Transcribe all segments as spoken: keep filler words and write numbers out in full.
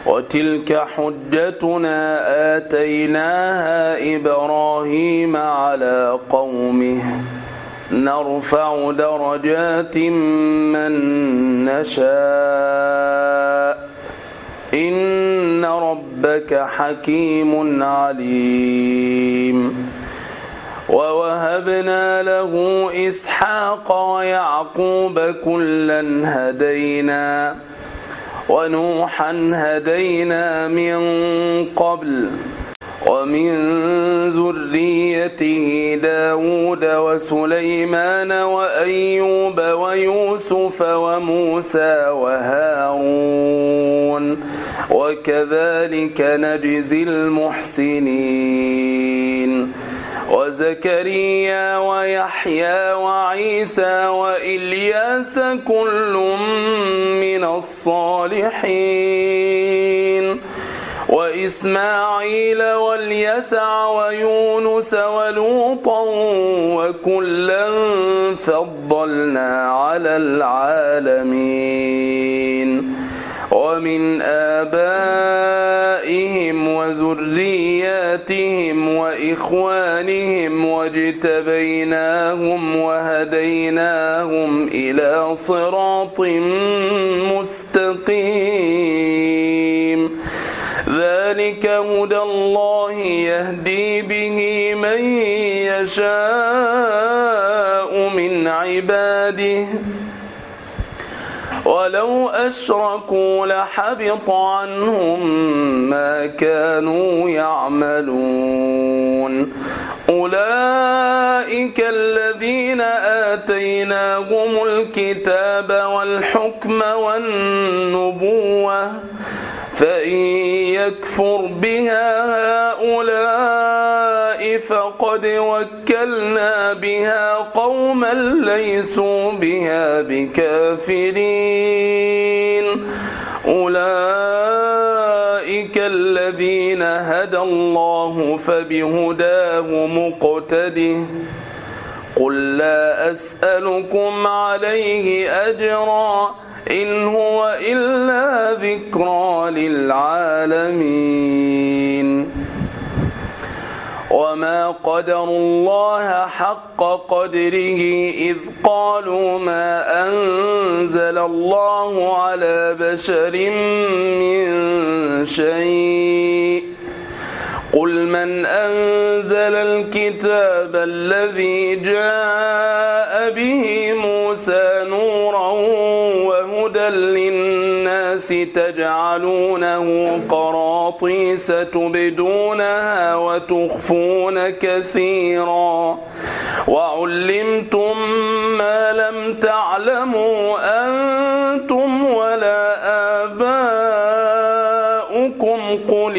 وتلك حجتنا آتيناها إبراهيم على قومه نرفع درجات من نشاء إن ربك حكيم عليم. ووهبنا له إسحاق ويعقوب كلا هدينا ونوحا هدينا من قبل ومن ذريته داود وسليمان وأيوب ويوسف وموسى وهارون وكذلك نجزي المحسنين. وزكريا ويحيى وعيسى وإلياس كل من الصالحين وإسماعيل واليسع ويونس ولوطا وكلا فضلنا على العالمين. ومن آبائهم وذرياتهم وإخوانهم واجتبيناهم وهديناهم إلى صراط مستقيم. ذلك هدى الله يهدي به من يشاء من عباده ولو أشركوا لحبط عنهم ما كانوا يعملون. أولئك الذين آتيناهم الكتاب والحكم والنبوة فإن يكفر بها هؤلاء فقد وكلنا بها قوما ليسوا بها بكافرين. أولئك الذين هدى الله فبهداه مقتده. قل لا أسألكم عليه أجرا إن هو إلا ذكرى للعالمين. وما قدروا الله حق قدره إذ قالوا ما أنزل الله على بشر من شيء. قل من أنزل الكتاب الذي جاء به موسى نورا وهدى للناس تجعلونه قراطيس تبدونها وتخفون كثيرا وعلمتم ما لم تعلموا أنتم ولا آباؤكم قل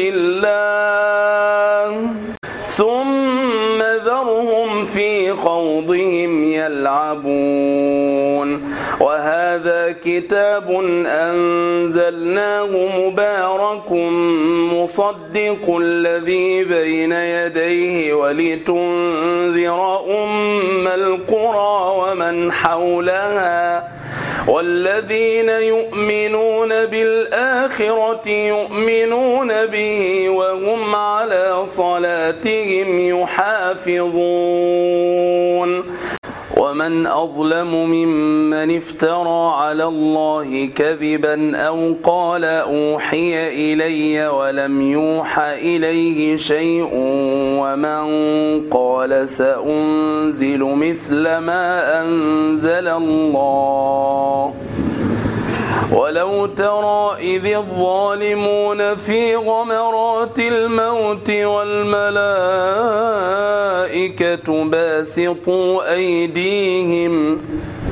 الله ثم ذرهم في خوضهم يلعبون. وهذا كتاب أنزلناه مبارك مصدق الذي بين يديه ولتنذر أم القرى ومن حولها والذين يؤمنون بالآخرة يؤمنون به وهم على صلاتهم يحافظون. ومن أظلم ممن افترى على الله كذبا أو قال أوحي إلي ولم يوحى إليه شيء ومن قال سأنزل مثل ما أنزل الله. ولو ترى إذ الظالمون في غمرات الموت والملائكة باسطوا أيديهم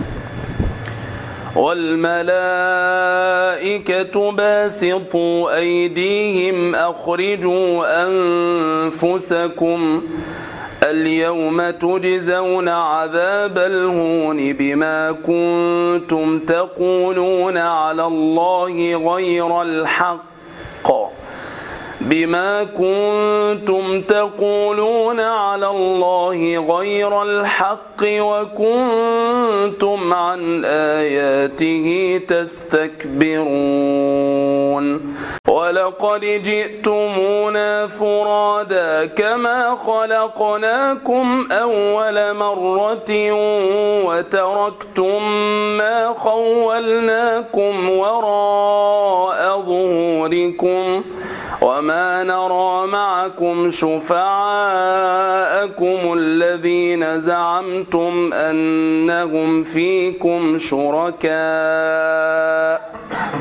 والملائكة باسطوا أيديهم أخرجوا أنفسكم اليوم تجزون عذاب الهون بما كنتم تقولون على الله غير الحق بما كنتم تقولون على الله غير الحق وكنتم عن آياته تستكبرون. ولقد جئتمونا فرادا كما خلقناكم أول مرة وتركتم ما خولناكم وراء ظهوركم وما نرى معكم شفعاءكم الذين زعمتم أنهم فيكم شركاء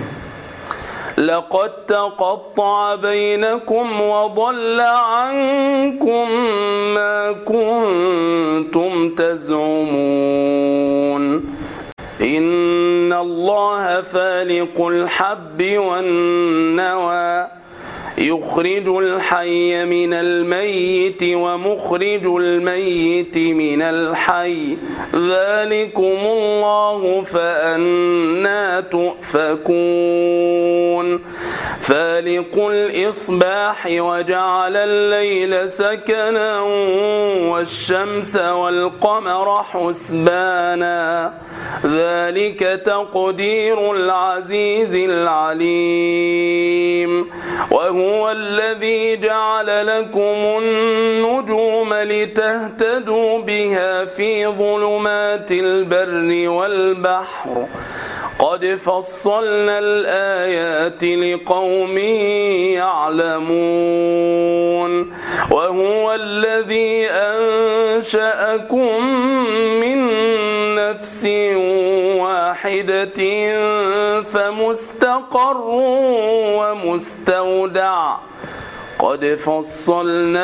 لقد تقطع بينكم وضل عنكم ما كنتم تزعمون إن الله فالق الحب والنوى يخرج الحي من الميت ومخرج الميت من الحي ذلكم الله فأنى تؤفكون فالق الإصباح وجعل الليل سكنا والشمس والقمر حسبانا ذلك تقدير العزيز العليم وهو الذي جعل لكم النجوم لتهتدوا بها في ظلمات البر والبحر قد فصلنا الآيات لقوم يعلمون وهو الذي أنشأكم من نفس واحدة فمستقر ومستودع قد فصلنا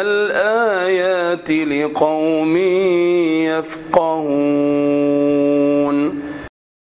الآيات لقوم يفقهون